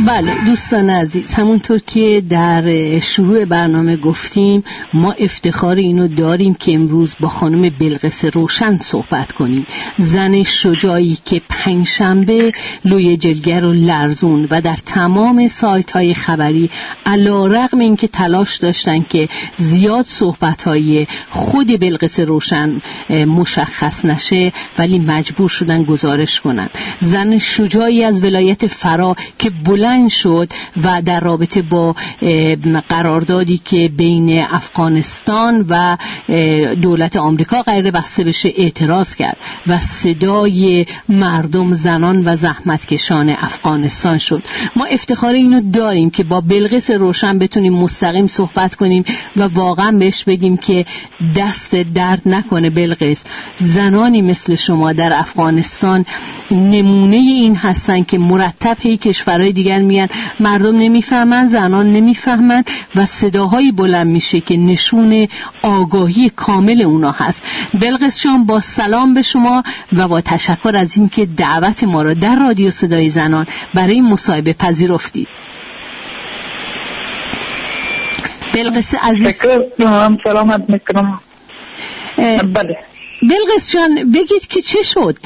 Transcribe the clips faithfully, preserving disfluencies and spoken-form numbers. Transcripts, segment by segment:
بله دوستان عزیز، همونطور که در شروع برنامه گفتیم ما افتخار اینو داریم که امروز با خانم بلقیس روشن صحبت کنیم، زن شجاعی که پنجشنبه لوی جلگه رو لرزون و در تمام سایت های خبری علیرغم اینکه تلاش داشتن که زیاد صحبت های خود بلقیس روشن مشخص نشه ولی مجبور شدن گزارش کنن. زن شجاعی از ولایت فرا که بلند شد و در رابطه با قراردادی که بین افغانستان و دولت آمریکا قرار بسته بشه اعتراض کرد و صدای مردم، زنان و زحمتکشان افغانستان شد. ما افتخار اینو داریم که با بلقیس روشن بتونیم مستقیم صحبت کنیم و واقعا بهش بگیم که دست درد نکنه. بلقیس، زنانی مثل شما در افغانستان نمونه این هستن که مرتب هی کشورهای دیگر میگن مردم نمیفهمن، زنان نمیفهمن و صداهایی بلند میشه که نشون آگاهی کامل اونا هست. بلقیس جان، با سلام به شما و با تشکر از اینکه دعوت ما را در رادیو صدای زنان برای این مصاحبه پذیرفتید. بلقیس عزیز، شکر، سلامت میکنم. بله بلقیس جان، بگید که چه شد؟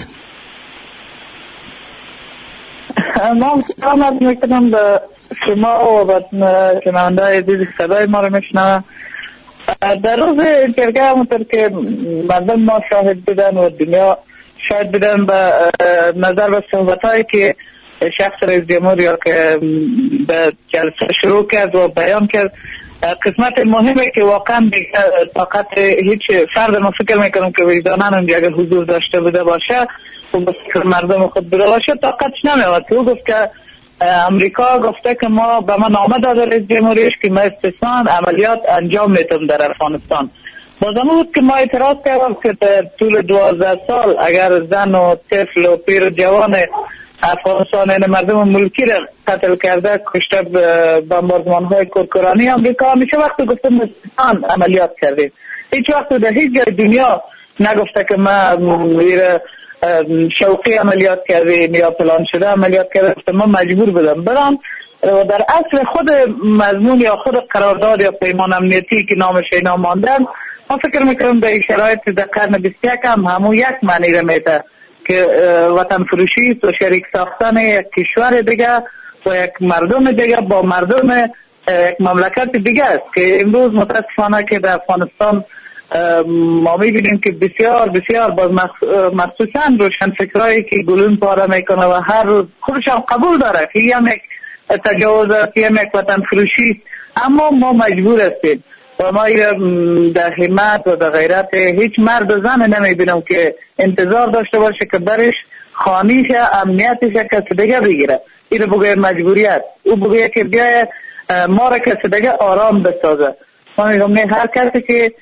ما سلامت میکنم به شما و به شنونده عزیز صدای ما رو میشنوم. در روز جرگه همونطور که مردم ما شاهد بودن و دنیا شاهد بودن به نظر به صحبت هایی که شخص رئیس جمهور یا که به جلسه شروع کرد و بیان کرد، قسمت مهمه که واقعا طاقت هیچ فرد ما فکر میکنم که وجدانن اونجا اگر حضور داشته بوده باشه و به فکر مردم خود بوده باشه طاقتش نمیاد. تو گفت که امریکا گفته که ما به من نامه داده رئیس جمهوریش که ما استثنان عملیات انجام میتونم در افغانستان. بازم بود که ما اعتراض کردم که در طول دوازده سال اگر زن و طفل و پیر و جوان افغانستان این مردم ملکی را قتل کرده، کشته، بمباردمان های کورکورانی امریکا همیشه وقت گفتم استثنان عملیات کردیم. هیچ وقت در هیچ جای دنیا نگفته که ما میره شوقی عملیات کردیم یا پلان شده عملیات کردیم. ما مجبور بودم برام و در اصل خود مضمون یا خود قرارداد یا پیمان امنیتی که نامش اینا ماندن، ما فکر میکنم در شرایط در قرن بیست و یک هم همون یک معنی را میده که وطن فروشی و شریک ساختن یک کشور دیگه و یک مردم دیگه با مردم یک مملکت دیگه است که امروز متاسفانه که در افغانستان ما میبینیم که بسیار بسیار باز مخصوصا روشن فکرایی که گلون پاره میکنه و هر روز خودش هم قبول داره که هم یک تجاوز است، هم یک وطن فروشی، اما ما مجبور هستیم و ما در همت و در غیرت هیچ مرد و زن نمیبینم که انتظار داشته باشه که برش خانیش امنیتش کسی دیگه بگیره. این بگه مجبوریت، او بگه که بیای ما را کسی دیگه آرام بسازه. ما میگم نه، هر کسی که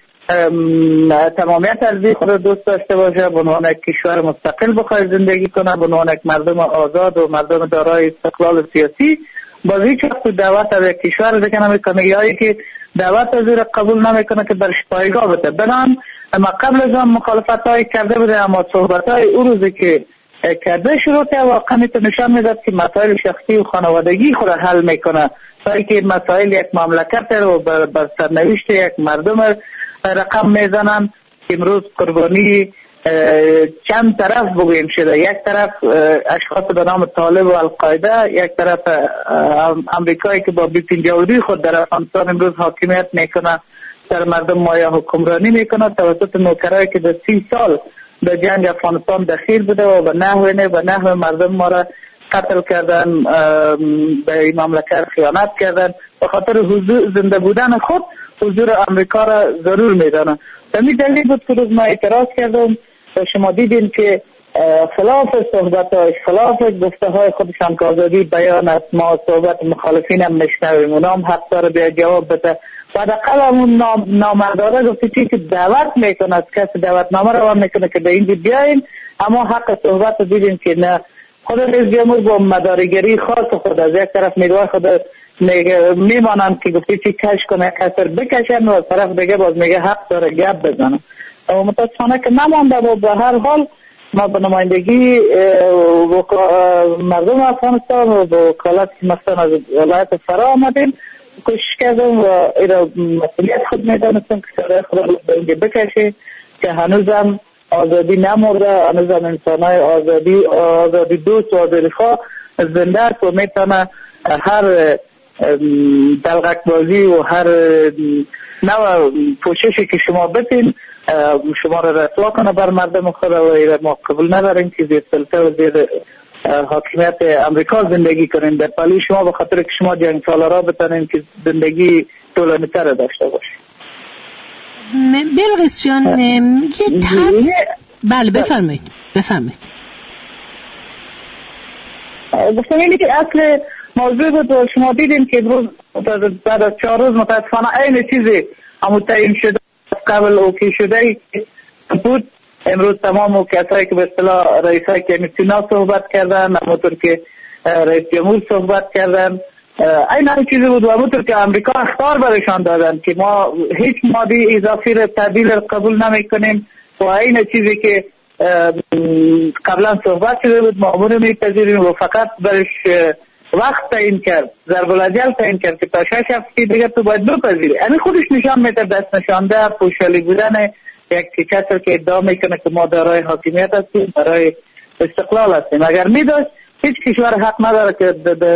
تمامیت ارضی خود دوست داشته باشه، به عنوان یک کشور مستقل بخواد زندگی کنه، به عنوان یک مردم آزاد و مردم دارای استقلال سیاسی، باز هیچ وقت دعوت از یک کشور دیگه نمیکنه یا که دعوت از او قبول نمیکنه که برش پایگاه بده. بنام اما قبل از آن مخالفت های کرده بوده، اما صحبت های او روزی که کرده شروع که واقعا میتونه نشان میداد که مسائل شخصی و خانوادگی خود حل میکنه تا که مسائل یک مملکت رو بر سرنوشت یک مردم رقم میزنن. امروز قربانی چند طرف بگویم شده، یک طرف اشخاص به نام طالب و القاعده، یک طرف امریکایی که با بی پنجاه و دو خود در افغانستان امروز حاکمیت میکنه، در مردم مایا حکمرانی میکنه توسط نوکرایی که در سی سال در جنگ افغانستان دخیل بوده و به نحو نه به نحو مردم ما را قتل کردن، به این مملکت خیانت کردن. به خاطر حضور زنده بودن خود حضور امریکا را ضرور میدانن. همین دلیل بود که روز ما اعتراض کردم و شما دیدین که خلاف صحبت های خلاف گفته های خودشان که آزادی بیان است، ما صحبت مخالفین هم نشنویم، اونا هم حق داره بیا جواب بده. بعد اقل همون نامرداره گفتی که دعوت میکنه، از کسی دعوت نامه رو هم میکنه که به اینجا بیاین، اما حق صحبت رو دیدیم که نه. خود رئیس جمهور با مدارگری خاص خود از یک طرف میدوای خود میگه میمانند که گفتی چی کش کنه کسر بکشن و طرف دیگه باز میگه حق داره گپ بزنه. و متاسفانه که نمانده و به هر حال ما به نمایندگی مردم افغانستان و به وکالت مثلا از ولایت فرا آمدیم، کوشش کردم و ایرا مسئولیت خود میدانستم که سرای خود رو به اینجا بکشه که هنوزم آزادی نمورده، هنوزم انسانای آزادی آزادی دوست و آزادی خواه زنده است و میتونه هر دلغک بازی و هر نوع پوششی که شما بتین شما را رسوا کنه بر مردم خود و ایره ما قبول نداریم که زیر سلطه و زیر حاکمیت امریکا زندگی کنیم در پالی شما به خاطر که شما جنگ سالارا بتانیم که زندگی طولانی تر داشته باشیم. بلقیس جان یه ترس بله بفرمایید بفرمایید گفتم اینی که اصل موضوع بود و شما دیدیم که امروز بعد از چهار روز متاسفانه این چیزی همون تعیین شده قبل اوکی شده بود. امروز تمام کسایی که به اصطلاح رئیسای کمیسیونا صحبت کردن، همونطور که رئیس جمهور صحبت کردن، این همون چیزی بود و همونطور که امریکا اخطار برشان دادن که ما هیچ ماده اضافی را تبدیل قبول نمی کنیم و این چیزی که قبلا صحبت شده بود ما امور میپذیریم و فقط برش وقت تعیین کرد، ضرب الاجل تعیین کرد که تا شش هفته دیگه تو باید بپذیری. همین خودش نشان میده دست نشانده پوشالی بودن یک کسی که ادعا میکنه که ما دارای حاکمیت هستیم، دارای استقلال هستیم. اگر میداشت هیچ کشور حق نداره که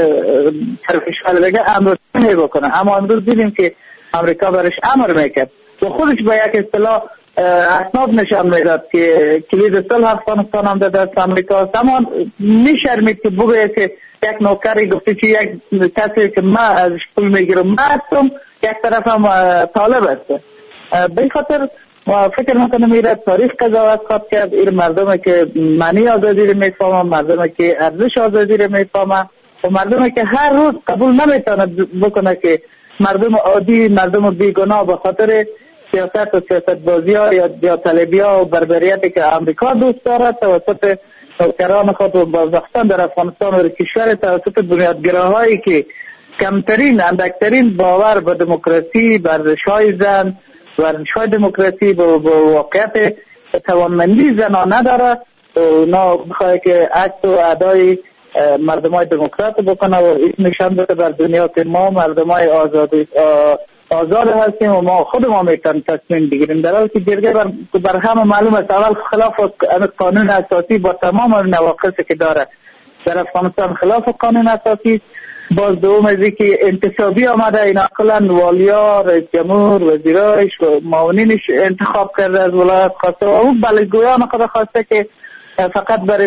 طرف کشور دیگه امر نمی بکنه، اما امروز دیدیم که امریکا برش امر میکرد و خودش با یک اصطلاح اسناد نشان میداد که کلید صلح افغانستان هم در دست امریکا است، اما میشرمید که بگه که یک نوکری گفته که یک کسی که ما ازش پول میگیرم ما هستم، یک طرف هم طالب است. به این خاطر فکر میکنم میره تاریخ قضاوت خواهد کرد. این مردم که معنی آزادی رو میفهمن، مردم که ارزش آزادی رو میفهمن و مردم که هر روز قبول نمیتونه بکنه که مردم عادی، مردم بیگناه به خاطر سیاست و سیاست بازی ها یا, یا طلبی ها و بربریتی که امریکا دوست دارد توسط نوکران خود و بازداشتن در افغانستان و کشور توسط بنیادگراهایی که کمترین اندکترین باور به دموکراسی، ورزش‌های زن، ورزش‌های دموکراسی به واقعیت توانمندی زنان نداره و اونا بخواه که عکس و ادای مردمای دموکرات بکنه و نشان بده بر دنیا که ما مردمای آزادی آزاد هستیم و ما خود ما میتونیم تصمیم بگیریم، در حالی که جرگه بر, بر همه معلوم است اول خلاف قانون اساسی با تمام نواقصی که داره در افغانستان خلاف قانون اساسی، باز دوم از که انتصابی آمده، اینا کلن والیا، رئیس جمهور، وزیرایش و معاونینش انتخاب کرده از ولایت خواسته و اون بلدگویان خود خواسته که فقط برش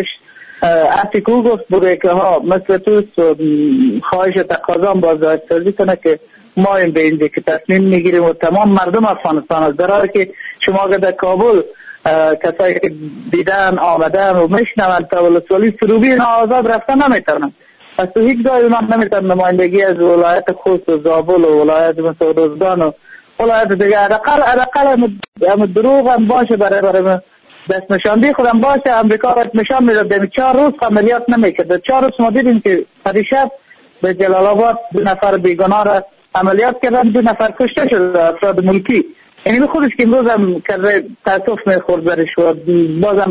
عطی که او گفت بوده که ها مثل توست و خواهش تقاضان بازداشت سازی کنه که ما این به اینجا که تصمیم میگیریم و تمام مردم افغانستان است. در حالی که شما در کابل کسایی که دیدن آمدن و میشنون تا ولسوالی سروبی اینا آزاد رفتن نمیتونن، پس تو هیچ جای اونا نمیتونن نمایندگی از ولایت خوست و زابل و ولایت مثل روزگان و ولایت دیگه ادقل ادقل هم دروغ هم باشه برای برای دست نشاندی خودم باشه. امریکا باید نشان میداد در چهار روز عملیات نمیکرد. چهار روز ما دیدیم که پریشب به جلال آباد دو نفر بیگناه را عملیات کردن، دو نفر کشته شد افراد ملکی. یعنی خودش که امروز هم کرده تاسف میخورد برش و بازم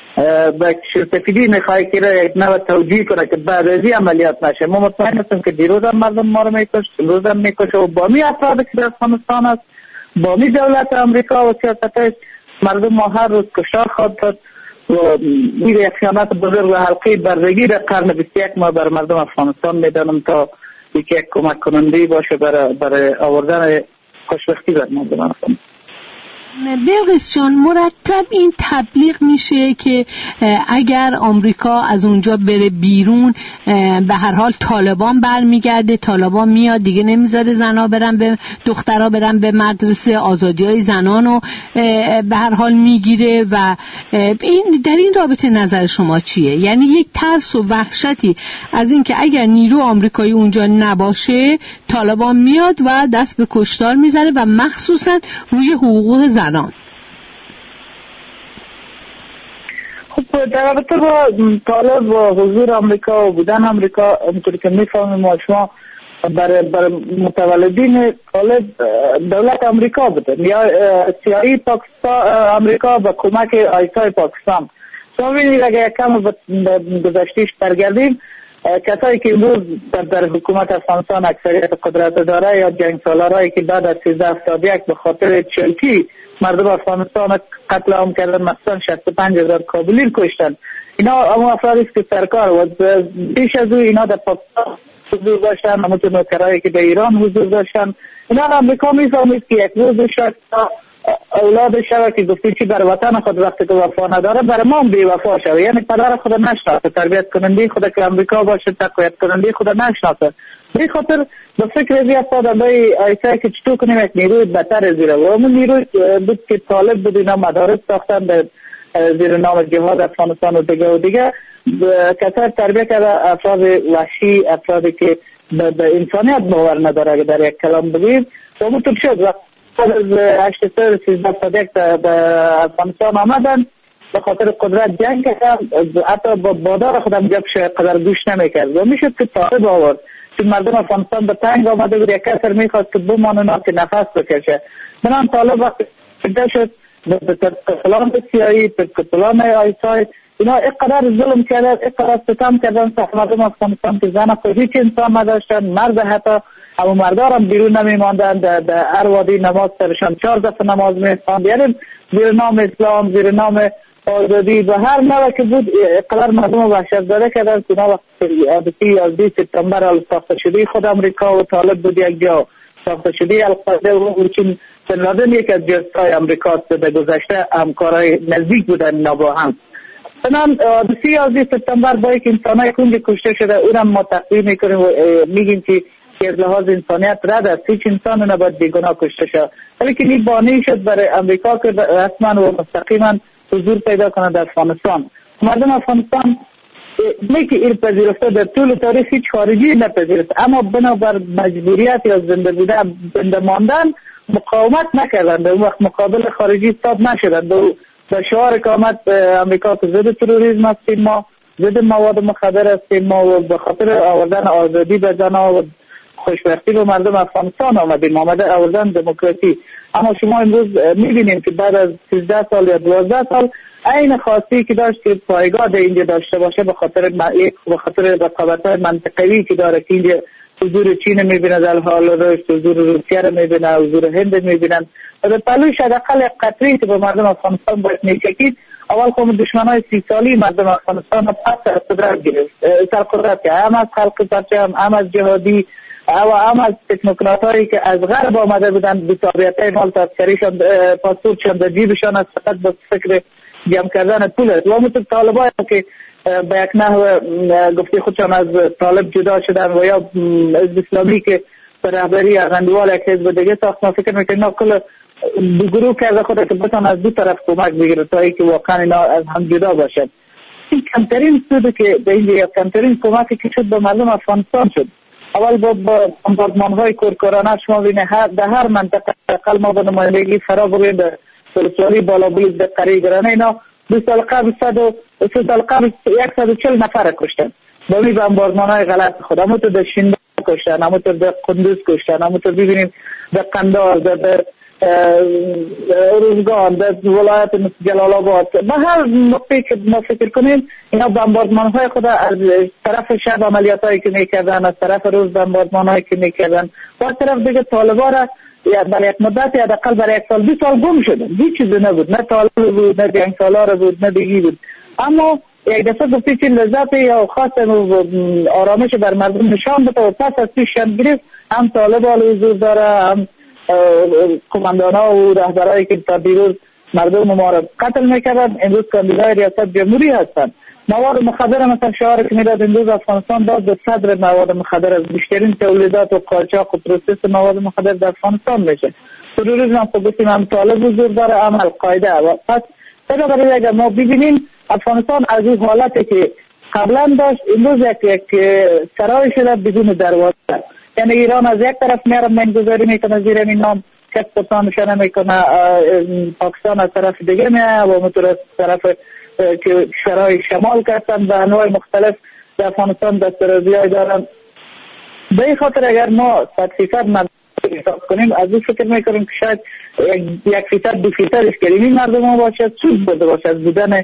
به شرطفیدی میخواه که را یک نوع توجیه کنه که بعد از این عملیات نشه. ما مطمئن هستیم که دیروز هم مردم ما رو میکشت، امروز هم میکشه و با می افراد که در افغانستان است، با می دولت امریکا و سیاستش مردم ما هر روز کشتار خواهد داد و این یک خیانت بزرگ و حلقه بردگی در قرن بیست و یک ما بر مردم افغانستان میدانم تا یکی یک کمک کننده باشه برای برای آوردن خوشبختی بر مردم افغانستان. بلقیس جان مرتب این تبلیغ میشه که اگر آمریکا از اونجا بره بیرون به هر حال طالبان برمیگرده، طالبان میاد دیگه نمیذاره زنا برن به دخترها برن به مدرسه، آزادیای زنانو به هر حال میگیره و این در این رابطه نظر شما چیه؟ یعنی یک ترس و وحشتی از این که اگر نیرو آمریکایی اونجا نباشه طالبان میاد و دست به کشتار میزنه و مخصوصا روی حقوق زن. خب در رابطه با طالب و حضور امریکا و بودن امریکا همونطوری که میفهمیم ما شما برای بر متولدین طالب دولت امریکا بودن یا سیایی پاکستان امریکا با کمک آیسای پاکستان شما ببینید اگر یک کم به گذشتهش برگردیم، کسایی که امروز در, در حکومت افغانستان اکثریت قدرت داره یا جنگ سالارایی که بعد از سیزده هفتاد و یک به خاطر چلکی مردم افغانستان قتل عام کردن، مثلا شصت و پنج هزار کابلی کشتن، اینا اما افرادی است که سرکار و پیش از او اینا در پاکستان حضور داشتن، همونطور نوکرایی که در ایران حضور داشتن. اینا امریکا میفهمید که یک روز شاید اولاد شوه که گفتی چی بر وطن خود وقتی که وفا نداره بر ما هم بی وفا شوه، یعنی پدر خود نشناسه، تربیت کننده خود که امریکا باشه، تقویت کننده خود نشناسه. به خاطر به فکر ازی افتادن بای آیسای که چطور کنیم یک نیروی بهتر زیره و همون نیروی بود که طالب بود، اینا مدارس ساختن در زیر نام جهاد افغانستان و دیگه و دیگه کسای تربیت کرده افراد وحشی، افرادی که به انسانیت باور نداره اگه در یک کلام بگیم. و همونطور شد وقت از هشت سال سیزده صدیق به افغانستان آمدن، به خاطر قدرت جنگ کردن، حتی با بادار خودم جبش قدر گوش نمیکرد و میشد که طالب آورد که مردم افغانستان به تنگ آمده بود، یک کسر میخواست که بمانونا که نفس بکشه. منان طالب وقت شده شد به پلان سیایی، به پلان آیسای، اینا اقدر ظلم کردن، اقدر ستم کردن سخت مردم افغانستان که زن خود هیچ انسان نداشتن، مرد حتی اما مردار هم بیرون نمی ماندن، در هر وادی نماز سرشان چهار دفعه نماز می خواند، یعنی زیر نام اسلام، زیر نام آزادی و هر نوع که بود اقدر مردم وحشت زده کردن. که اینا وقتی عادتی یازده سپتامبر حال ساخته شده خود امریکا و طالب بود یک جا، ساخته شده القاعده و چون بن لادن یک از جزای امریکا در گذشته همکارای نزدیک بودن اینا با هم. چنان حادثه یازده سپتامبر با یک انسانای کنج کشته شده، اونم ما تقدیر میکنیم و میگیم که که از لحاظ انسانیت رد است، هیچ انسان نباید بیگناه کشته شد، ولی که این بانی شد برای امریکا که رسما و مستقیما حضور پیدا کنند در افغانستان. مردم افغانستان نه که این پذیرفته در طول تاریخ هیچ خارجی نپذیرفت، اما بنابر مجبوریت یا زنده بودن زنده ماندن مقاومت نکردند، اون وقت مقابل خارجی استاد نشدند. به شعار که آمد امریکا که ضد تروریسم هستیم ما، ضد مواد مخدر هستیم ما و به خاطر آوردن آزادی به زنها و خوشبختی به مردم افغانستان آمدیم، آمده آوردن دموکراسی. اما شما امروز میبینیم که بعد از سیزده سال یا دوازده سال این خواستی که داشت که پایگاه در اینجا داشته باشه به خاطر به خاطر رقابت‌های منطقوی که داره که اینجا حضور چین میبینه در حال رشد، حضور روسیه رو میبینه، حضور هند میبینن و در پلوش حداقل یک قطری که به مردم افغانستان باید میچکید. اول خود دشمنای سی سالی مردم افغانستان رو پس سر قدرت گرفت، سر قدرت که هم از خلق پرچم، هم از جهادی و هم از تکنوکرات هایی که از غرب آمده بودن بی‌تابعیت های مال تذکریشان پاسپورتشان در جیبشان از فقط به فکر جمع کردن پول است. و همونطور طالبایی که به یک نحو گفته خودشان از طالب جدا شدن و یا حزب اسلامی که به رهبری اغندوال یک حزب دیگه ساخت، ما فکر میکنیم اینا کل دو گروه کرده خود که بتان از دو طرف کمک بگیره تا ای که واقعا اینا از هم جدا باشد. این کمترین سود که به اینجا کمترین کمکی که شد به مردم افغانستان شد. اول با بمباردمان های کورکورانه شما بینه در هر منطقه اقل ما به نمایندگی فرا بگویم در سلسالی بالا بلید در قریه گرانه اینا دو سال قبل صد و سه سال قبل صد و چهل نفر کشتن با می بمباردمان های غلط خود. همونطور در شینده کشتن، همونطور در قندوز کشتن، همونطور ببینیم در قندار، در روزگان، در ولایت مثل جلال آباد، به هر نقطه که ما فکر کنیم اینا بمباردمان های خود از طرف شب عملیات هایی که میکردن، از طرف روز بمباردمان هایی که میکردن و از طرف دیگه طالبا را برای یک مدت یا حداقل برای یک سال دو سال گم شدن، هیچ چیزی نبود، نه طالب بود، نه جنگ سالار بود، نه دیگی بود. اما یک دفعه گفتی که لذت یا خاص آرامش بر مردم نشان بده و پس از پیششان گرفت هم طالب حال حضور داره، هم کماندان ها و رهبرایی که تا دیروز مردم ما را قتل میکردن امروز کاندیدای ریاست جمهوری هستند. مواد مخدر مثلا شعار که میداد امروز افغانستان داد به صدر مواد مخدر از بیشترین تولیدات و قاچاق و پروسس مواد مخدر در افغانستان میشه. تروریسم هم خب گفتیم هم طالب حضور داره، هم القاعده. و پس بنابراین اگر ما ببینیم افغانستان از این حالتی که قبلا داشت امروز یک یک سرای شده بدون دروازه، یعنی ایران از یک طرف میاره منگذاری میکنه زیر این نام کس پرسان نشانه میکنه، پاکستان از طرف دیگه میاره و مطور از طرف که شرای شمال کردن و انواع مختلف در افغانستان دسترازی های دارن. به این خاطر اگر ما صد فیصد مردم حساب کنیم از این فکر میکنیم که شاید یک فیصد دو فیصدش کریمی مردم ها باشد، سود بوده باشد بودن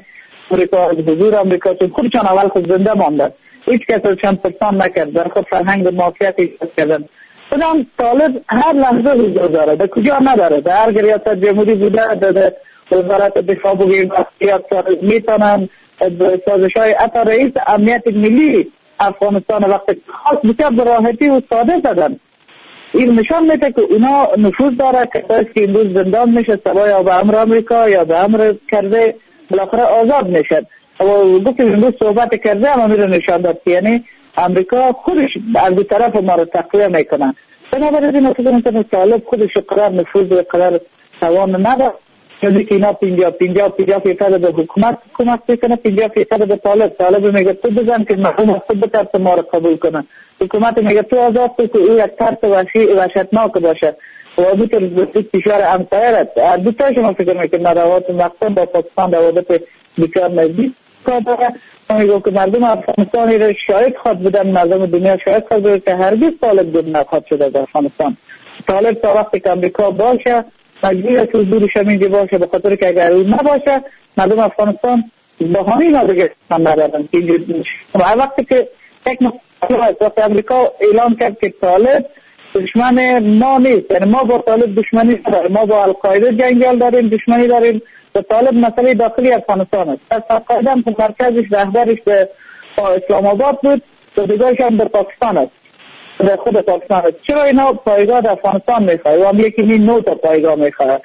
امریکا، از حضور امریکا، چون خودشان اول خود زنده ماندن، هیچ کس ازشان پرسان نکرد، در خود فرهنگ معافیت ایجاد کردن. خودم طالب هر لحظه حضور داره، در کجا نداره، در هر ریاست جمهوری بوده، در وزارت دفاع بگیم میتونن سازش های اتا رئیس امنیت ملی افغانستان وقت خاص بسیار براحتی و ساده زدن. این نشان میده که اونا نفوذ داره، کسایی که امروز زندان میشه سبا یا به امر امریکا یا به امر کرده بالاخره آزاد میشد. و گفت امروز صحبت کرده هم میره نشان داد که یعنی امریکا خودش از دو طرف ما رو تقویه میکنه. بنابراین فکر طالب خودش قرار نفوذ و قرار توان نداره، یعنی که اینا پینجا پینجا پینجا فیصد به حکومت حکومت میکنه، پینجا فیصد به طالب. طالب میگه تو بزن که محروم خود بترس ما رو قبول کنه، حکومت میگه تو آزاد تو که او یک ترس وحشتناک باشه و او که کشور همسایه را دو تایش ما فکر میکنه روابط مقصد با پاکستان روابط بسیار نزدیک داره. ما میگم که مردم افغانستانی را شاید خواد بودن، مردم دنیا شاید خواد بودن که هرگز طالب بود نخواد شده در افغانستان. طالب تا وقتی که امریکا باشه مجبور است حضورش همینجا باشه، به خاطر که اگر اون نباشه مردم افغانستان بهانه‌ای نداره ندارن. هر وقتی که یک وقت امریکا اعلام کرد که طالب دشمن ما نیست، یعنی ما با طالب دشمنی نداریم، ما با القاعده جنگل داریم، دشمنی داریم، به طالب مسئله داخلی افغانستان است. پس القاعده هم که مرکزش رهبرش به اسلام آباد بود، دادگاهش هم در پاکستان است، در خود پاکستان است. چرا اینا پایگاه در افغانستان میخواه و هم یکی این نو تا پایگاه میخواه؟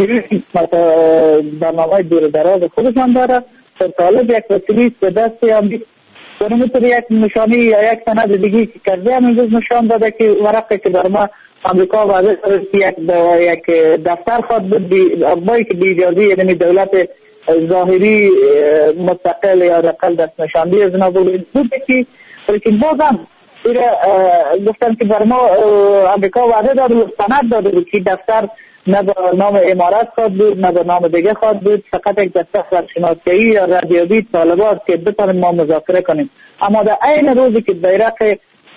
برنامه دور دراز خودشان داره. در طالب یک وسیلی به دست هم برمیتر یک نشانی یا یک سند دیگی که کرده هم امروز نشان داده که ورقی که در ما امریکا واضح کرد که یک, یک دفتر خواهد بود بایی که بی اجازه یعنی دولت ظاهری مستقل یا رقل دست نشاندی از نبود بوده که لیکن بازم گفتن که بر ما امریکا وعده داده و سند داده بود که دفتر نه به نام امارات خواهد بود نه به نام دیگه خواهد بود، فقط یک دفتر برشناسایی یا ردیابی طالبات که بتانیم ما مذاکره کنیم. اما در عین روزی که بیرق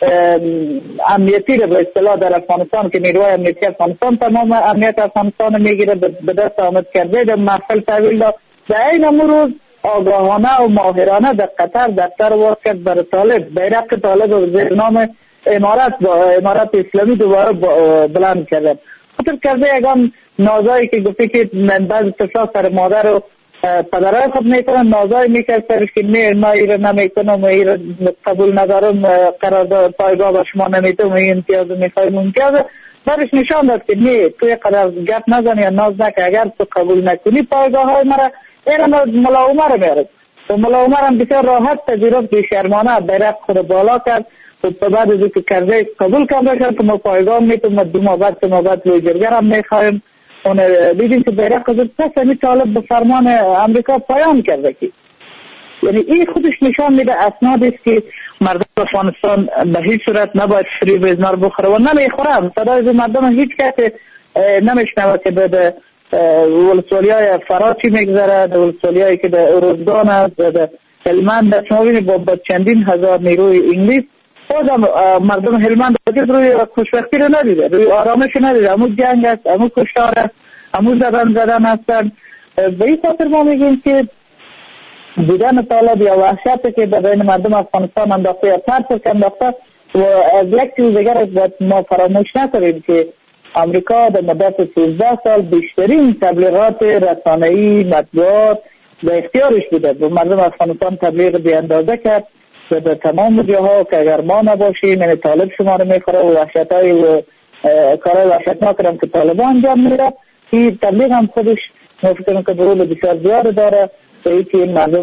امنیتی رو به اصطلاح در افغانستان که نیروهای امنیتی افغانستان تمام امنیت افغانستان میگیره به دست آمد کرده در محفل تحویل داد، در عین همون روز آگاهانه و ماهرانه در قطر دفتر واس کرد برای طالب، بیرق طالب زیر نام امارات با امارات اسلامی دوباره بلند کرده. خاطر کرده یکان نازایی که گفته که من بعض تفاق سر مادر و پدرهای خود میکنن، نازایی میکرد سرش که نه ما ایره نمیکنم و ایره قبول ندارم، قرارداد پایگاه با شما نمیتونم، این امتیاز میخوایم امتیاز برش نشان داد که نه توی قرار گپ نزن یا ناز نکه، اگر تو قبول نکنی پایگاه های مرا ایره ملا عمر میارد و ملا عمر هم بسیار راحت تجربه بیشرمانه بیرق خود بالا کرد و بعد از که کرده قبول کرده شد که ما پایگاه میتونم دو ماه بعد که ما بعد روی جرگر هم میخوایم اون دیدیم که بیرق قدر پس همی طالب به فرمان امریکا پایان کرده که یعنی این خودش نشان میده اسناد است که مردم افغانستان به هیچ صورت نباید فریب ازنار بخوره و نمیخورم. صدای مردم هیچ کسی نمیشنوه که به ولسوالی های فراچی میگذره، در ولسوالی هایی که در اروزگان است، در هلمند شما بینید با چندین هزار نیروی انگلیس بازم مردم هلمند روی خوشبختی رو ندیده، روی آرامش ندیده، همون جنگ است، همون کشتار است، همون زدن زدن هستن. به این خاطر ما میگیم که بودن طالب یا وحشتی که در بین مردم افغانستان انداخته یا ترس که انداخته و از یک چیز دیگر باید ما فراموش نکنیم که امریکا در مدت سیزده سال بیشترین تبلیغات رسانه‌ای مطبوعات به اختیارش بوده و مردم افغانستان تبلیغ بی اندازه کرد و در تمام جاها که اگر ما نباشیم یعنی طالب شما رو میخوره و وحشتهای و کارهای وحشتناک هم که طالبان انجام میده. این تبلیغ هم خودش مفکرم که برول بسیار زیاد داره و اینکه این مردم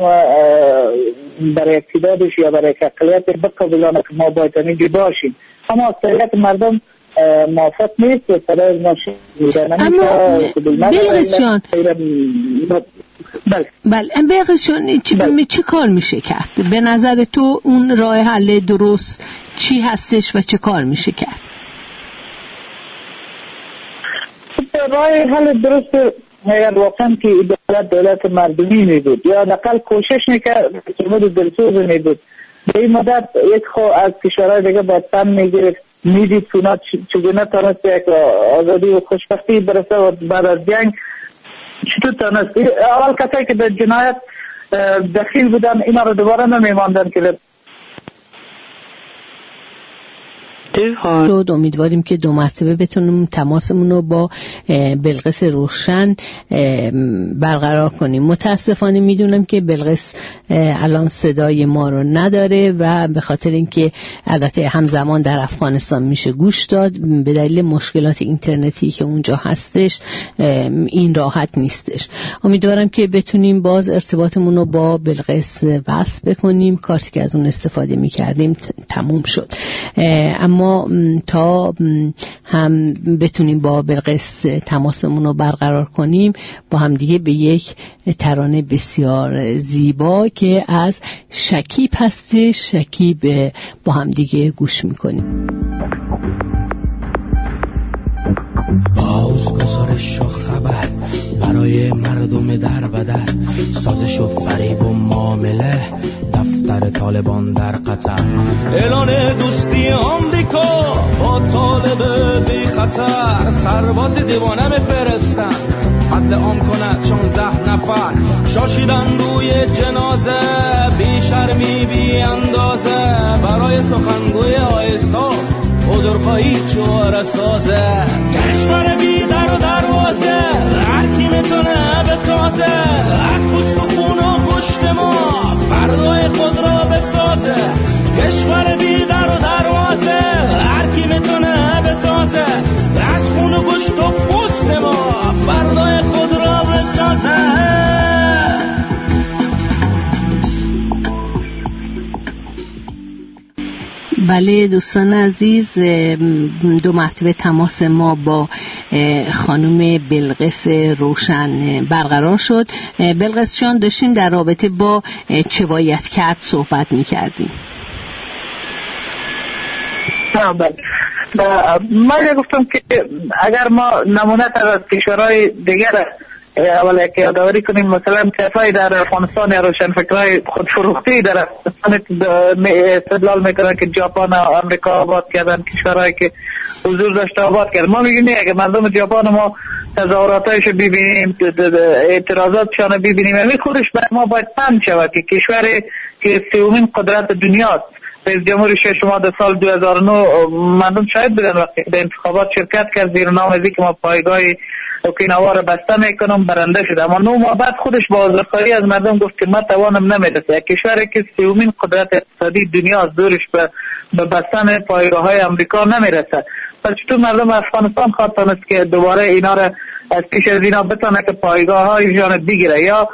برای اقتدادش یا برای اقلیت بقبولانه که ما باید اینجا باشیم، اما اکثریت مردم موافق نیست و صدای ما شیدن اما بلغشان بله بلغشان چه کار میشه کرد؟ به نظر تو اون راه حل درست چی هستش و چه کار میشه کرد؟ راه حل درست اگر واقعا که دولت دولت مردمی می بود یا حداقل کوشش میکرد که مورد دلسوز می بود به این مدت یک خو از کشورهای دیگه باید تن میگرفت میدید که اونا چگونه تانست یک آزادی و خوشبختی برسه و بعد از جنگ چطور تانست. اول کسایی که در جنایت دخیل بودن اینا رو دوباره نمیماندن که شد. امیدواریم که دو مرتبه بتونیم تماسمون رو با بلقیس روشن برقرار کنیم. متاسفانه میدونم که بلقیس الان صدای ما رو نداره و به خاطر اینکه البته همزمان در افغانستان میشه گوش داد، به دلیل مشکلات اینترنتی که اونجا هستش این راحت نیستش. امیدوارم که بتونیم باز ارتباطمون رو با بلقیس وصل بکنیم. کارتی که از اون استفاده میکردیم تموم شد، اما ما تا هم بتونیم با بلقیس تماسمون رو برقرار کنیم با هم دیگه به یک ترانه بسیار زیبا که از شکیب هستش، شکیب با هم دیگه گوش میکنیم. باز گزارش و خبر برای مردم در بدر، سازش و فریب و معامله، دفتر طالبان در قطر، اعلان دوستی آمریکا با طالب بی خطر، سرباز دیوانه بفرستن حد عام کند شانزده نفر، شاشیدن روی جنازه بی شرمی بی اندازه، برای سخنگوی آیستا حضورخواهی چوار سازه، کشور بی در و دروازه هر کی میتونه به تازه، از پوست و خون و گوشت ما فردای خود را بسازه، کشور بی در و دروازه هر کی میتونه به تازه، از خون و گوشت و پوست ما فردای خود را بسازه. بله دوستان عزیز، دو مرتبه تماس ما با خانم بلقیس روشن برقرار شد. بلقیس جان، داشتیم در رابطه با چه باید کرد صحبت می‌کردیم. من گفتم که اگر ما نمونه از کشورهای دیگر اولا که یادآوری کنیم، مثلا کسایی در افغانستان یا روشنفکرای خودفروختی در افغانستان استدلال میکنن که ژاپن و آمریکا آباد کردن، کشورهایی که حضور داشته آباد کردن. ما میگیم نه، اگه مردم ژاپن ما تظاهراتایش ببینیم، اعتراضاتشان ببینیم، همین خودش بر ما باید پند شود که کشوری که سومین قدرت دنیاست، رئیس جمهور شش ماه سال دو هزار و نه مردم شاهد بودن وقتی به انتخابات شرکت کرد، زیر نام ازی که ما پایگاه اوکیناوا رو بسته میکنم برنده شد، اما نو ماه بعد خودش با عذرخواهی از مردم گفت که ما توانم نمیرسه. کشوری که سومین قدرت اقتصادی دنیا دورش به به بستن پایگاه های امریکا نمیرسه، پس چطور مردم افغانستان خواستن است که دوباره اینا رو از پیش از اینا بتونه که پایگاه های جان بگیره، یا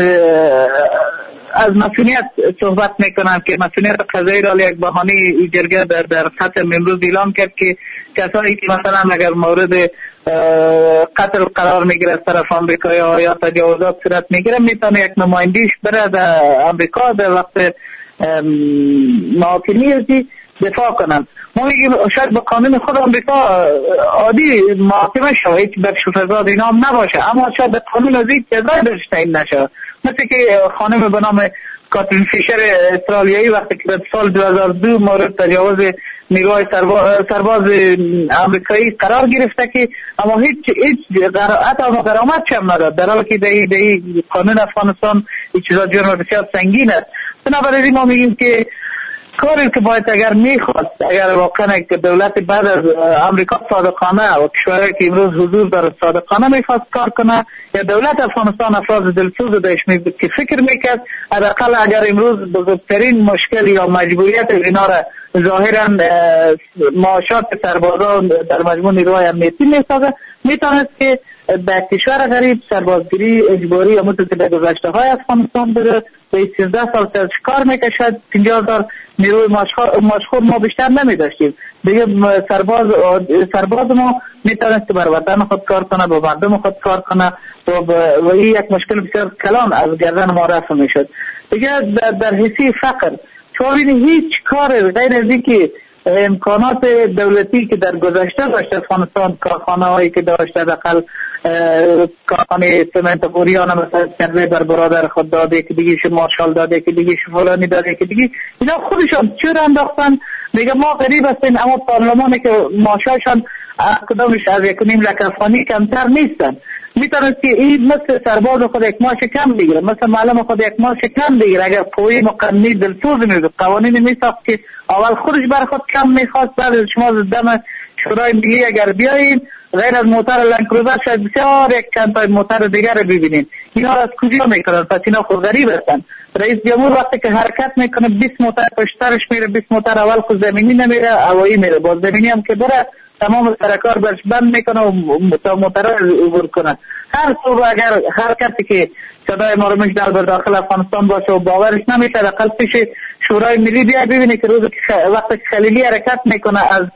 از مسئولیت صحبت میکنن که مسئولیت قضایی را یک بهانه جرگه در در خط امروز اعلام کرد که کسایی که مثلا اگر مورد قتل قرار میگیره از طرف آمریکا یا تجاوزات صورت میگیره، میتونه یک نمایندیش بره در آمریکا در وقت محاکمه ازی دفاع کنند. ما میگیم شاید به قانون خود آمریکا عادی محاکمه شود، هیچ بخشفزاد اینا هم نباشه، اما شاید به قانون ازی جزای درش تعیین نشود، مثل که خانم به نام کاترین فیشر استرالیایی وقتی که در سال دو هزار و دو مورد تجاوز نیروهای سرباز, سرباز آمریکایی قرار گرفته که اما هیچ هیچ حتی اما درآمد چم نداد، در حالی که در قانون افغانستان این چیزا جرم بسیار سنگین است. بنابراین ما میگیم که کاری که باید اگر میخواست، اگر واقعا که دولت بعد از امریکا صادقانه و کشورهایی که امروز حضور داره صادقانه میخواست کار کنه، یا دولت افغانستان افراد دلسوز داشت می که فکر میکرد حداقل اگر امروز بزرگترین مشکل یا مجبوریت اینا را ظاهرا معاشات سربازان در مجموع نیروهای امنیتی میسازه، میتونست که در کشور غریب سربازگیری اجباری یا مثل که در گذشته های افغانستان بده به سیزده سال سرش کار میکشد، پنجاه هزار نیروی ماشخور ما بیشتر نمی داشتیم دیگه. سرباز سرباز ما میتونست که بر وطن خود کار کنه، با مردم خود کار کنه و, و این یک مشکل بسیار کلان از گردن ما رفع میشد دیگه. در, در حسی فقر چون هیچ کار غیر از اینکه امکانات دولتی که در گذشته داشته افغانستان، کارخانه هایی که داشته دقل کارخانه سمنت بوریان مثلا کنوی بر برادر خود داده که دیگه مارشال داده که دیگه فلانی داده که دیگه اینا خودشان چرا انداختن میگه ما غریب هستیم، اما پارلمانی که ماشاشان کدامش از یک نیم لک افغانی کمتر نیستن. میتونه که این مثل سرباز خود یک ماش کم بگیره، مثل معلم خود یک ماش کم بگیره. اگر قوی مقننی دلسوز میبود قوانین میساخت که اول خودش بر خود کم میخواست، بعد شما دم شورای ملی اگر بیایین غیر از موتر لنکروزر شاید بسیار یک چند تا موتر دیگر رو ببینین. اینا از کجا میکنن؟ پس اینا خود غریب هستن. رئیس جمهور وقتی که حرکت میکنه بیست موتر پشترش میره، بیست موتر اول خود زمینی نمیره هوایی میره، باز زمینی هم که بره تمام سرکار برش بند میکنه و موتر رو عبور کنه. هر صبح اگر حرکتی که صدای ما رو میشنال بر داخل افغانستان باشه و باورش نمیشه، اقل پیش شورای ملی بیا ببینه که روز وقتی خلیلی حرکت میکنه از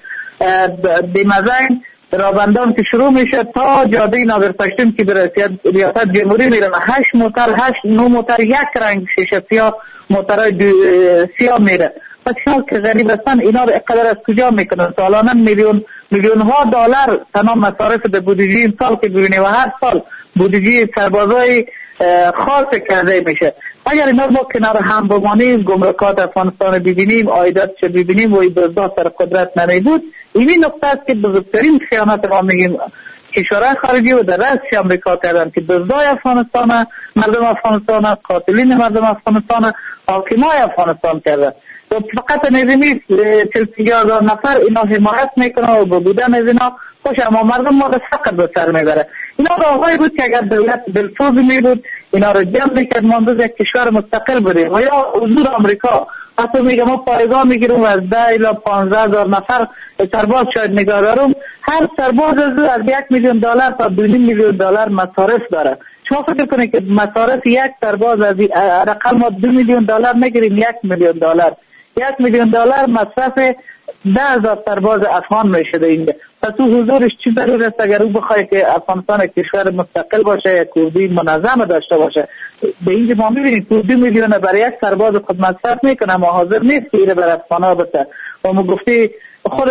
بیمزین رابندان که شروع میشه تا جاده ناظر پشتون که به ریاست جمهوری میرن، هشت موتر هشت نو موتر یک رنگ شیشه سیاه موتر سیاه میره. پس اینا که غریب هستن اینا رو اقدر از کجا میکنن؟ سالانه میلیون میلیون ها دلار تمام مصارف به بودجه این سال که ببینی و هر سال بودجه سربازای خاص کرده میشه. اگر اینا با کنار هم بمانیم، گمرکات افغانستان ببینیم، عایداتش ببینیم و این دزدا سر قدرت نمی بود، این نقطه است که بزرگترین خیانت ما میگیم کشورهای خارجی و در رأس امریکا کردن که دزدای افغانستان، مردم افغانستان، قاتلین مردم افغانستان، حاکمای افغانستان کردن. و فقط نظامی چهل هزار نفر اینا حمایت میکنه و با بودن از اینا خوش، اما مردم ما رو فقط به سر میبره. اینا راههایی بود که اگر دولت دلسوز می بود اینا رو جمع میکرد ما یک کشور مستقل بودیم. و یا حضور امریکا حتی میگه ما پایگاه میگیریم از ده الی پانزده هزار نفر سرباز شاید نگاه دارم، هر سرباز از از یک میلیون دلار تا دو میلیون دلار مصارف داره. شما فکر کنید که مصارف یک سرباز از رقم ما دو میلیون دلار نگیریم، یک میلیون دلار یک میلیون دلار مصرف ده هزار سرباز افغان میشده اینجا. پس او حضورش چی ضرور است اگر او بخواه که افغانستان کشور مستقل باشه یا کردی منظم داشته باشه؟ به اینجا ما میبینیم که دو میلیون برای یک سرباز خود مصرف میکنه، ما حاضر نیست که ایره بر افغان ها بسه. و ما گفتی خود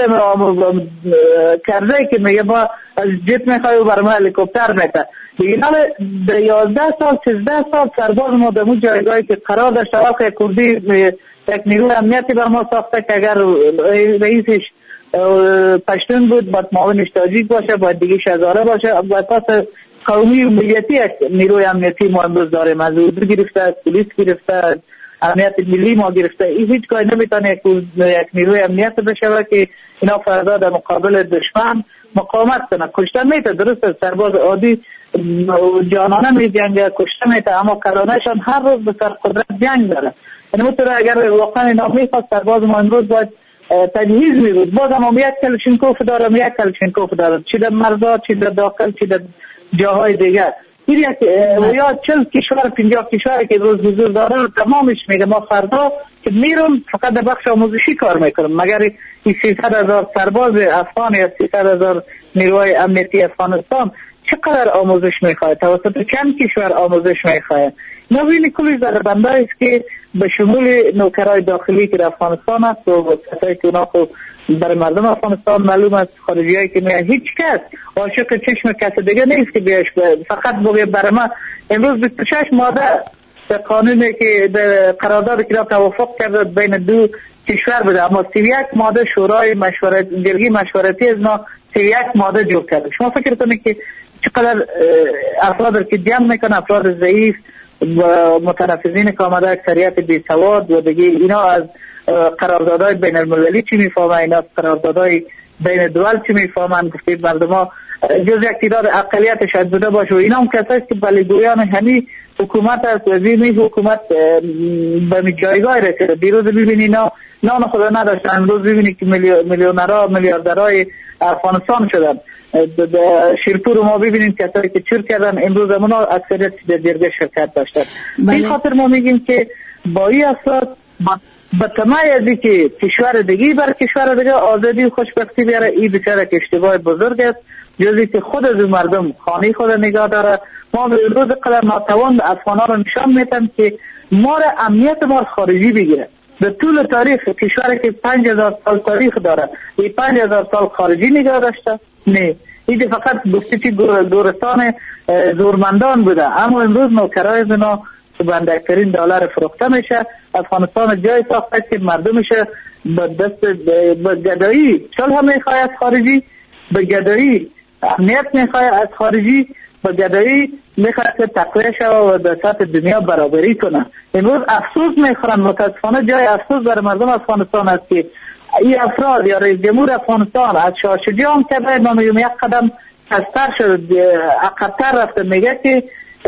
کرده که میگه ما از جت میخواه و برای ما هلیکوپتر میده دیگه. در یازده سال سیزده سال سرباز ما در اون جایگاهی که قرار داشته واقع کردی یک نیروی امنیتی بر ما ساخته که اگر رئیسش پشتون بود باید معاونش تاجیک باشه، باید دیگه شزاره باشه. باید اساس قومی و ملیتی نیروی امنیتی ما امروز داریم، از اردو گرفته، پلیس گرفته، امنیت ملی ما گرفته. این هیچ کاری نمیتونه یک نیروی امنیت بشه که اینا فردا در مقابل دشمن مقاومت کنه. کشته میته، درسته سرباز عادی جانانه می جنگه، کشته میته، اما کرانهشان هر روز به سر قدرت جنگ داره. یعنی مطور اگر واقعا اینا میخواست سرباز ما امروز باید تجهیز می بود. باز هم یک کلشینکوف دارم، یک کلشینکوف دارم، چی در مرزا، چی در داخل، چی در جاهای دیگر. این یک یا چل کشور پنجاه کشور که روز حضور داره تمامش میگه ما فردا که میرم فقط در بخش آموزشی کار میکنم. مگر این سیصد هزار سرباز افغان یا سیصد هزار نیروی امنیتی افغانستان چقدر آموزش میخواد؟ توسط چند کشور آموزش میخواد؟ نوین کلی ضربنده است که به شمول نوکرای داخلی که در افغانستان است و کسایی که اونا خود برای مردم افغانستان معلوم است، خارجی هایی که میگن هیچ کس عاشق چشم کس دیگه نیست که بیاش فقط بگه برای ما امروز بیست و شش ماده در قانونی که در قرارداد که توافق کرده بین دو کشور بده، اما سی و یک ماده شورای مشورت جرگی مشورتی از ما سی و یک ماده جور کرده. شما فکر کنید که چقدر افراد که جمع میکنن، افراد ضعیف و متنفذین که آمده اکثریت بی سواد و دیگه اینا از قراردادهای بین المللی چی میفهمن، اینا از قراردادهای بین دول چی میفهمن؟ گفتید مردم ها جز یک تعداد اقلیت شاید بوده باشه و اینا هم کسایی که بلیگویان همین حکومت است و این حکومت به جایگاه رسیده. دیروز ببینید اینا نان خدا نداشتن، امروز ببینید که میلیونرها میلیاردرهای افغانستان شدن. شیرپور ما ببینید کسایی که چور کردن امروز همونا اکثریت در جرگه شرکت داشتن. این خاطر ما میگیم که با این اساس به طمع ازی که کشور دیگی بر کشور دیگه آزادی و خوشبختی بیاره، این بسیار اشتباه بزرگ است. جزی که خود از مردم خانه خود نگاه داره. ما به روز قدر ناتوان افغان ها رو نشان میتن که ما را امنیت ما خارجی بگیره. به طول تاریخ کشور که پنج هزار سال تاریخ داره این پنج هزار سال خارجی نگاه داشته؟ نه، این فقط گفتی که گورستان زورمندان بوده. اما امروز نوکرای از اینا بندکترین دلار فروخته میشه. افغانستان جای ساخته که مردمش به دست به گدایی چل هم میخواید خارجی به گدایی امنیت میخواد از خارجی و گدایی میخواد که تقویه شود و در سطح دنیا برابری کنه. امروز افسوس میخورن، متاسفانه جای افسوس برای مردم افغانستان است که این افراد یا رئیس جمهور افغانستان از شاه شجاع هم کرده، ما میگیم یک قدم پستر شد، عقب‌تر رفته. میگه که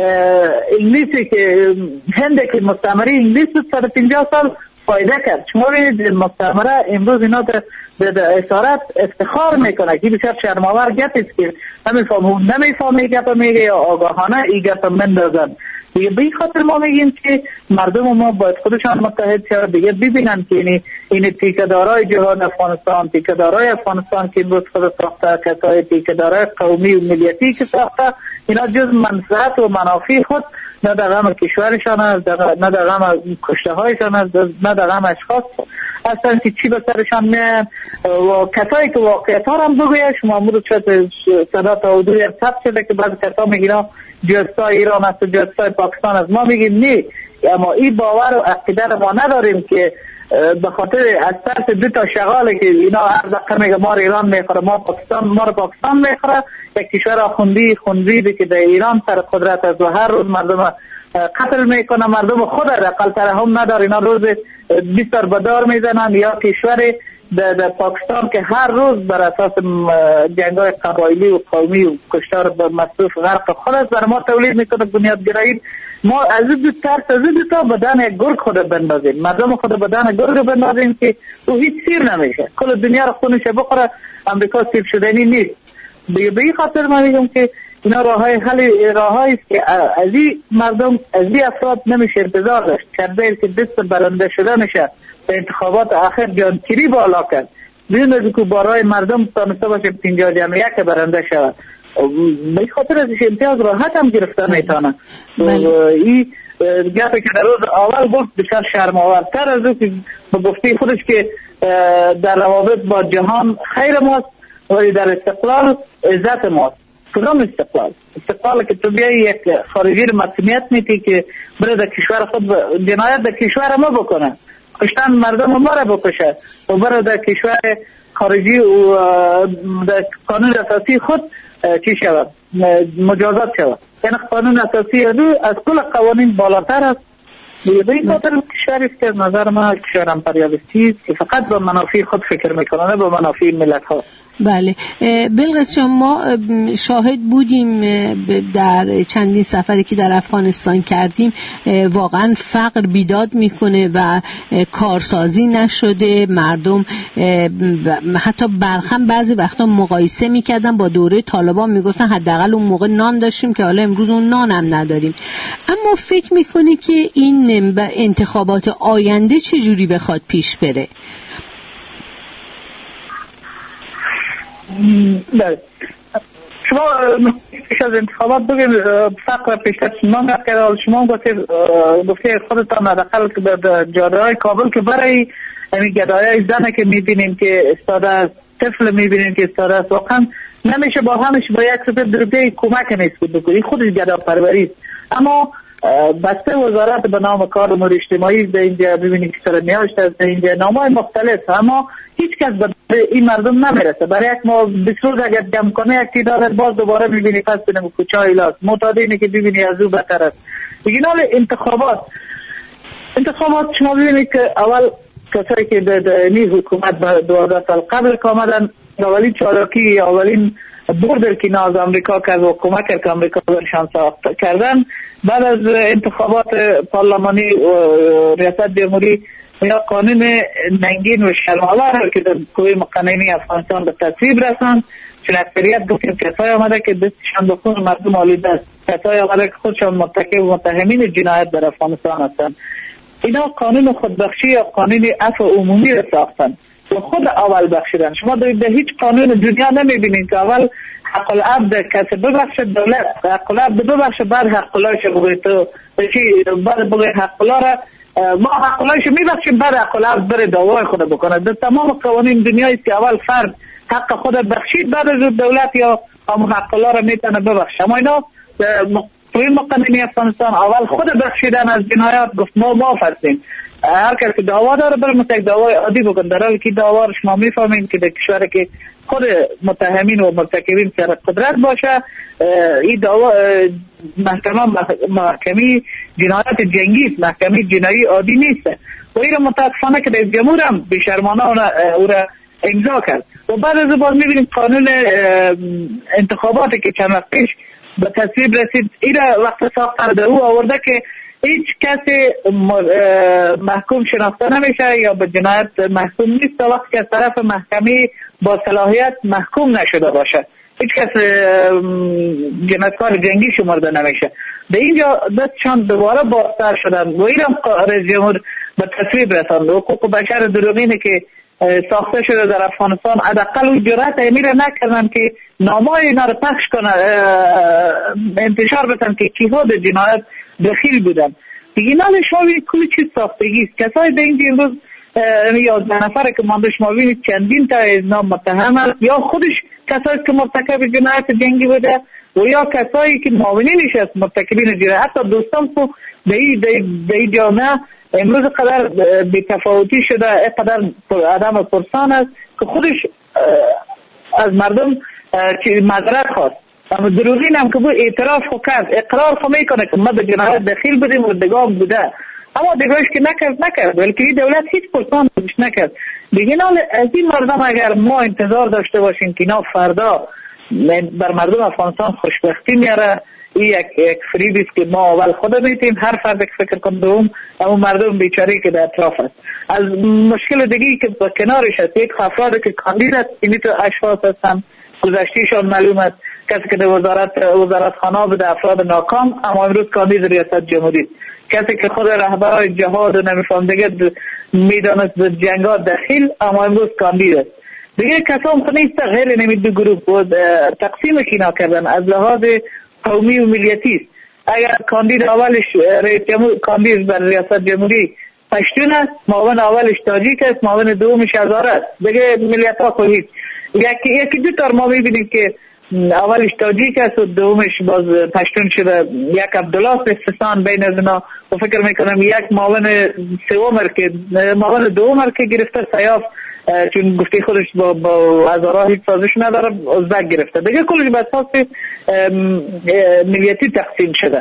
انگلیسی که هند که مستعمره انگلیس بود صد و پنجاه سال فایده کرد. شما ببینید مستعمره امروز اینا در اسارت افتخار میکنه که بسیار شرم‌آور گپ است که نمیفهمون نمیفهمی گپ میگه یا آگاهانه این گپ مندازن. دیگه به این خاطر ما میگیم که مردم ما باید خودشان متحد شود، دیگه ببینن که این این تیکه‌دارای جهان افغانستان، تیکه‌دارای افغانستان که امروز خود ساخته، کسای تیکه‌دارای قومی و ملیتی که ساخته، اینا جز منفعت و منافع خود نه در غم کشورشان است، نه در غم کشته هایشان است، نه در غم اشخاص هستن که چی به سرشان میاد. و کسایی که واقعیت ها هم بگوید، شما امروز شد صدا تا حدودی هم ثبت شده که بعضی کسا میگن جاسوسای ایران است و جاسوسای پاکستان است. ما میگیم نه، اما این باور و عقیده ما نداریم که به خاطر از طرف دو تا شغاله که اینا هر دقیقه میگه ما ایران میخوره، ما پاکستان، ما رو پاکستان میخوره، یک کشور آخوندی خوندی که در ایران سر قدرت است و هر روز مردم قتل میکنه، مردم خود را اقل ترحم نداره، اینا روز بیست بار بدار میزنن. یا کشور در پاکستان که هر روز بر اساس جنگای قبایلی و قومی و کشتار به مصروف غرق خود است برای ما تولید میکنه بنیادگرایی. ما از دو ترس از دو تا بدن یک گرگ خود بندازیم، مردم خود بدن گرگ بندازیم که او هیچ سیر نمیشه، کل دنیا رو خونش بخوره. امریکا سیر شدنی نیست. به این خاطر ما میگم که اینا راه های حل راههایی است که از این مردم، از این افراد نمیشه انتظار داشت کرده که دست برنده شده نشه به انتخابات آخر جانگیری بالا کرد. بدون که برای مردم تانسته باشه پنجاه جمع یک برنده شود. به خاطر ازش امتیاز راحت هم گرفته میتونه. این گفته که در روز اول گفت بسیار شرم‌آورتر از او که به گفته خودش که در روابط با جهان خیر ماست ولی در استقلال عزت ماست. کدام استقلال؟ استقلال که تو بیایی یک خارجی رو مسئولیت میتی که بره در کشور خود جنایت در کشور ما بکنه، کشتن مردم ما را بکشه و بره در کشور خارجی و در قانون اساسی خود چی شود؟ مجازات شود. یعنی قانون اساسی از کل قوانین بالاتر است. به این خاطر کشوری است که نظر ما کشور امپریالیستی است که فقط به منافع خود فکر میکنه، نه به منافع ملت ها. بله بلقیس، ما شاهد بودیم در چندین سفری که در افغانستان کردیم، واقعا فقر بیداد میکنه و کارسازی نشده. مردم حتی برخم بعضی وقتا مقایسه میکردن با دوره طالبان، میگفتن حداقل اون موقع نان داشتیم که حالا امروز اون نان هم نداریم. اما فکر میکنی که این انتخابات آینده چجوری بخواد پیش بره؟ بله، شما پیش از انتخابات بگیم فقر پیشتر شما نکرد، شما گفته خودتان حداقل که در جاده های کابل که برای همین گدای های زنه که میبینیم که استاده است، طفل میبینیم که استاده است، واقعا نمیشه با همش با یک سفر درگه کمک نیست بود بکنی، خودش گدا پروری است. اما بسته وزارت به نام کار امور اجتماعی در اینجا ببینید که سر نیاشت است، در اینجا نامای مختلف، اما هیچ کس به این مردم نمیرسه. برای یک ما بیست روز اگر جمع کنه یک تعداد باز دوباره میبینی پس بینم کوچه ایلاس معتادینی که ببینی از او بهتر است. دیگه نال انتخابات انتخابات شما ببینید که اول کسایی که در این حکومت به دوازده سال قبل که آمدن، اولین چالاکی اولین بردر که ناز امریکا کرد و کمک کرد که امریکا برشان ساخت کردن. بعد از انتخابات پارلمانی و ریاست جمهوری یا قانون ننگین و شرم‌آور که در قوه مقننه افغانستان به تصویب رساند، چون اکثریت گفتیم کسای آمده که دستشان به خون مردم آلوده است، کسای آمده که خودشان مرتکب و متهمین جنایت در افغانستان هستند. اینا قانون خودبخشی یا قانون عفو عمومی را ساختند و خود اول بخشیدن. شما در هیچ قانون دنیا نمیبینید که اول حق العبد کسی ببخشه، دولت حق العبد ببخشه بعد حق اللهش بگوید تو بعد بگوید حق الله را ما حق اللهش میبخشیم بعد حق العبد بره دعوای خود بکنه. در تمام قوانین دنیایی که اول فرد حق خود بخشید بعد از دولت یا همون حق الله را میتونه ببخشه. اما اینا توی مقننه افغانستان اول خود بخشیدن از جنایات، گفت ما معاف هستیم، هر کسی که دعوا داره بره مثل یک دعوای عادی بکن، در حالی که دعوا رو شما میفهمین که در کشور که خود متهمین و مرتکبین سر قدرت باشه. این دعوا محکمه محکمه جنایت جنگی، محکمه جنایی عادی نیست و این متاسفانه که رئیس جمهور هم بیشرمانه او را امضا کرد. و بعد از باز میبینیم قانون انتخاباتی که چند وقت پیش به تصویب رسید، این را وقت ساختن در او آورده که هیچ کسی محکوم شناخته نمیشه یا به جنایت محکوم نیست تا وقتی که از طرف محکمه با صلاحیت محکوم نشده باشه. هیچ کس جنایتکار جنگی شمرده نمیشه. در اینجا دستشان دوباره بازتر شدن و این هم رئیس جمهور به تصویب رساند. حقوق بشر دروغینه که ساخته شده در افغانستان حداقل اون جرأت امیره نکردن که نامای اینا رو پخش کنن، انتشار بدن که کیها در جنایت دخیل بودن. دیگه نال شما بینید کلی چیز ساختگی است. کسای در اینجا امروز یازده نفره که مانده شما بینید چندین تا از نام متهم هست، یا خودش کسایی که مرتکب جنایت جنگی بوده و یا کسایی که معاونینش از مرتکبین جنایت. حتی دوستان تو در این جامعه امروز قدر بی‌تفاوتی شده، قدر آدم پرسان است که خودش از مردم معذرت خواست. اما دروغین هم که بود اعتراف خو کرد، اقرار خو میکنه که ما به جنایت دخیل بودیم و دگاه بوده، اما دگاهش که نکرد نکرد بلکه این دولت هیچ پرسان بودش نکرد. دیگه از این مردم اگر ما انتظار داشته باشیم که اینا فردا بر مردم افغانستان خوشبختی میاره، این یک یک فریبی است که ما اول خود میتیم هر فرد که فکر کنه دوم اما مردم بیچاره که در اطراف است. از مشکل دیگه که با کنارش هست یک افراد که کاندید است، این تو اشخاص هستن گذشتیشان معلوم است، کسی که در وزارت وزارت خانه بوده افراد ناکام اما امروز کاندید ریاست جمهوری، کسی که خود رهبرای جهاد و نمیفهم دیگه میدانست به جنگات دخیل اما امروز کاندید است. دیگه کسان خود نیست غیر نمی دو گروه بود تقسیم کینا کردن از لحاظ قومی و ملیتی است. اگر کاندید اولش رئیس جمهور کاندید بر ریاست جمهوری پشتون است، معاون اولش تاجیک است، معاون دومش هزاره است، دیگه ملیت ها خود هیچ. یکی یکی دو تار ما میبینیم که اولش تاجیک است و دومش باز پشتون شده. یک عبدالله استثنان بین از اینا و فکر میکنم یک معاون سوم که معاون دوم که گرفته سیاف، چون گفته خودش با با هزاره هیچ سازش نداره ازدک گرفته. دیگه کلش به اساس ملیتی تقسیم شده.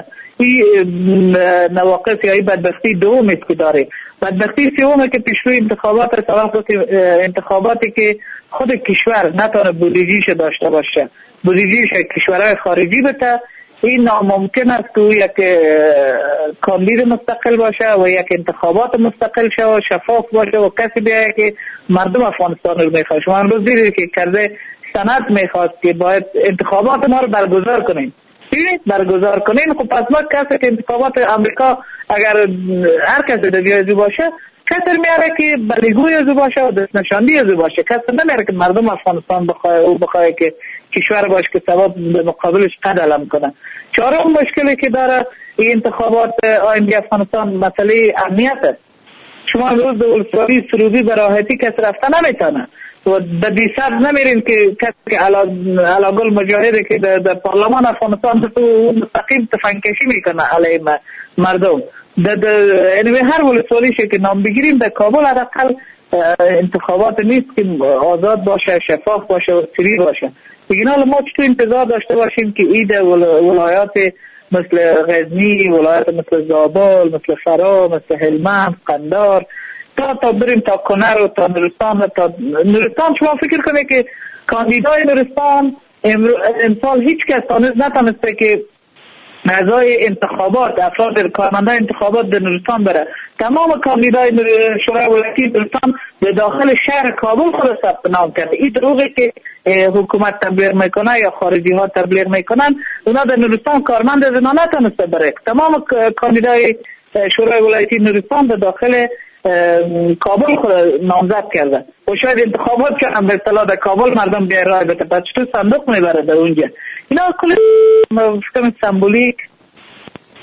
این نواقص یا این بدبختی دوم است که داره. بدبختی سومه که پیشروی انتخابات است، انتخاباتی که خود کشور نتونه بودجه‌اش داشته باشه، بودجه‌اش کشورهای خارجی بده. این ناممکن است که یک کاندید مستقل باشه و یک انتخابات مستقل شه و شفاف باشه و کسی بیاید که مردم افغانستان رو میخواد. شما امروز دیدید که کرده سند میخواست که باید انتخابات ما رو برگزار کنیم، برگزار کنین. خب پس ما کسی که انتخابات امریکا اگر هر کسی در بیایزو باشه کسی میاره که بلیگوی ازو باشه و دست نشاندی ازو باشه، کسی نمیاره که مردم افغانستان بخواه او بخواه که کشور باشه که سبب به مقابلش قد علم کنه. چهارم مشکلی که داره این انتخابات آینده افغانستان مسئله امنیت است. شما امروز به ولسوالی سروبی به راحتی کسی رفته نمیتونه و در بی‌صبر نمیرین که کسی که علاقل مجاهده که در, در پارلمان افغانستان تو مستقیم تفنگکشی میکنه علیه مردم. در یعنی هر ولسوالیشه که نام بگیریم در کابل حداقل انتخابات نیست که آزاد باشه، شفاف باشه و سری باشه. دیگه ما چطور انتظار داشته باشیم که اید ولایات مثل غزنی، ولایات مثل زابل، مثل فرا، مثل هلمند، قندار تا تا بریم تا کنر و تا نورستان تا نورستان شما فکر کنه که کاندیدای نورستان امسال هیچ کس تانست نتانسته که اعضای انتخابات افراد کارمندان انتخابات در نورستان بره. تمام کاندیدای شورای ولایتی نورستان به داخل شهر کابل خود ثبت نام کرده. این دروغی که حکومت تبلیغ میکنه یا خارجی ها تبلیغ میکنن، اونا در نورستان کارمند از اینا نتونسته بره. تمام کاندیدای شورای ولایتی نورستان به داخل کابل خود نامزد کرده و شاید انتخابات که هم به اصطلاح در کابل مردم بیای رای بده، پس چطور صندوق میبره در اونجا؟ اینا کلی فکر سمبولیک.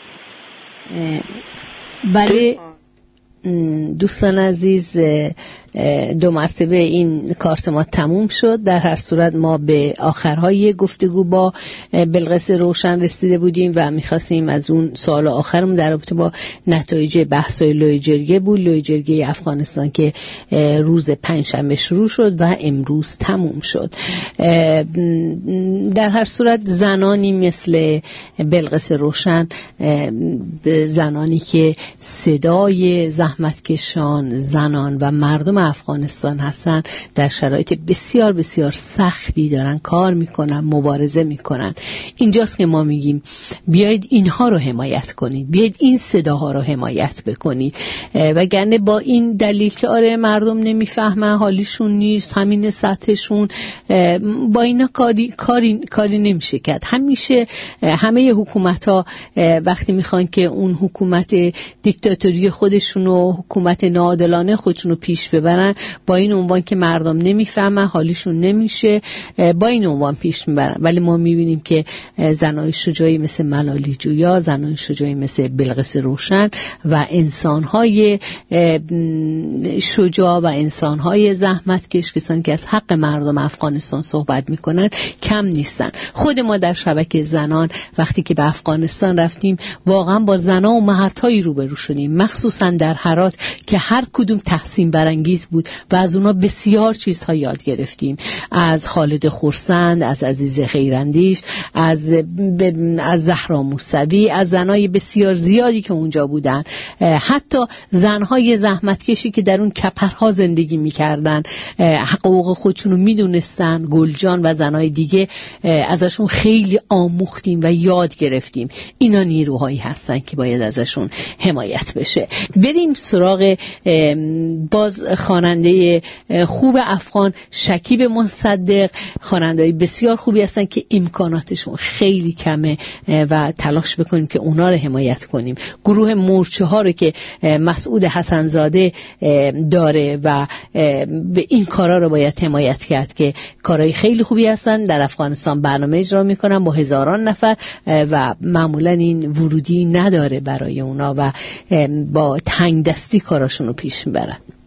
بله دوستان عزیز، دو مرتبه این کارت ما تموم شد. در هر صورت ما به آخرهای گفتگو با بلقیس روشن رسیده بودیم و میخواستیم از اون سوال آخرمون در رابطه با نتایج بحث‌های لوی جرگه بود، لوی جرگه افغانستان که روز پنجشنبه شروع شد و امروز تموم شد. در هر صورت زنانی مثل بلقیس روشن، زنانی که صدای زحمتکشان، زنان و مردم افغانستان هستن، در شرایط بسیار بسیار سختی دارن کار میکنن، مبارزه میکنن. اینجاست که ما میگیم بیایید اینها رو حمایت کنید، بیایید این صداها رو حمایت بکنید، وگرنه با این دلیل که آره مردم نمیفهمن، حالیشون نیست، همین سطحشون، با اینا کاری کاری کاری نمیشه کرد. همیشه همه حکومت‌ها وقتی میخوان که اون حکومت دیکتاتوری خودشون و حکومت ناعادلانه خودشون رو پیش ببرن، با این عنوان که مردم نمیفهمن، حالیشون نمیشه، با این عنوان پیش میبرن. ولی ما میبینیم که زنای شجاعی مثل ملالی جویا، زنای شجاعی مثل بلقیس روشن و انسان‌های شجاع و انسان‌های زحمتکش، کسانی که از حق مردم افغانستان صحبت میکنن، کم نیستن. خود ما در شبکه زنان وقتی که به افغانستان رفتیم واقعا با زنا و مردهایی روبرو شدیم، مخصوصا در هرات که هر کدوم تحسین برانگیز بود و از اونا بسیار چیزها یاد گرفتیم، از خالد خورسند، از عزیز خیراندیش، از از زهرا موسوی، از زنای بسیار زیادی که اونجا بودن، حتی زنهای زحمتکشی که در اون کپرها زندگی میکردن، حقوق خودشون رو میدونستن، گلجان و زنای دیگه، ازشون خیلی آموختیم و یاد گرفتیم. اینا نیروهایی هستن که باید ازشون حمایت بشه. بریم سراغ باز خواننده خوب افغان شکیب مصدق. خواننده‌های بسیار خوبی هستن که امکاناتشون خیلی کمه و تلاش بکنیم که اونا رو حمایت کنیم. گروه مورچه ها رو که مسعود حسنزاده داره و به این کارا رو باید حمایت کرد که کارهای خیلی خوبی هستن، در افغانستان برنامه اجرا میکنن با هزاران نفر و معمولا این ورودی نداره برای اونا و با تنگ دستی کاراشون رو پیش میبرن.